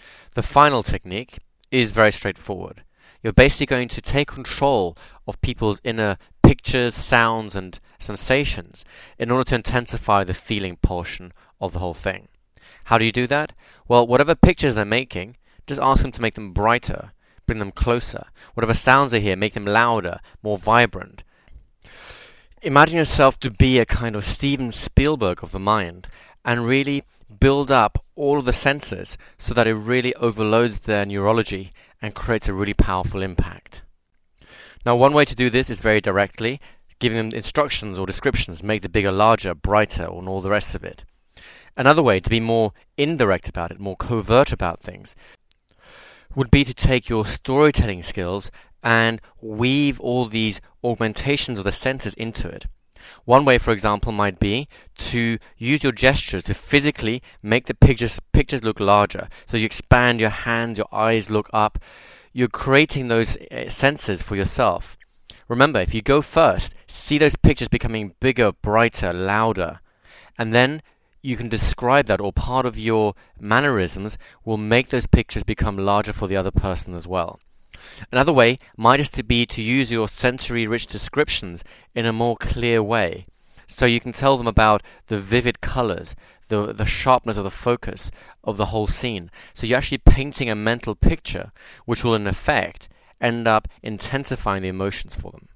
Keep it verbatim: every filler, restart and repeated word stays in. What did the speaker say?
The final technique is very straightforward. You're basically going to take control of people's inner pictures, sounds, and sensations in order to intensify the feeling portion of the whole thing. How do you do that? Well, whatever pictures they're making, just ask them to make them brighter, bring them closer. Whatever sounds they hear, make them louder, more vibrant. Imagine yourself to be a kind of Steven Spielberg of the mind and really build up all of the senses so that it really overloads their neurology and creates a really powerful impact. Now, one way to do this is very directly, giving them instructions or descriptions, make the bigger larger, brighter, and all the rest of it. Another way to be more indirect about it, more covert about things, would be to take your storytelling skills and weave all these augmentations of the senses into it. One way, for example, might be to use your gestures to physically make the pictures pictures look larger. So you expand your hands, your eyes look up. You're creating those senses for yourself. Remember, if you go first, see those pictures becoming bigger, brighter, louder, and then you can describe that, or part of your mannerisms will make those pictures become larger for the other person as well. Another way might just to be to use your sensory-rich descriptions in a more clear way. So you can tell them about the vivid colors, the, the sharpness of the focus of the whole scene. So you're actually painting a mental picture which will in effect end up intensifying the emotions for them.